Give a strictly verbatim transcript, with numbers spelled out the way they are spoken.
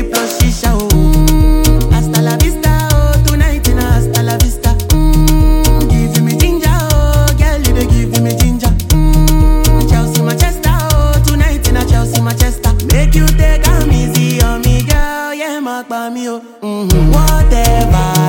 Hennessy plus shisha, oh. Mm, hasta la vista, oh. Tonight in hasta la vista. Mm, give me ginger, oh. Girl, you dey give me ginger. Mm, Chelsea, Manchester, oh. Tonight in a Chelsea, Manchester. Make you take am easy on me, girl. Yeah, mark by me, oh. Mm-hmm. Whatever.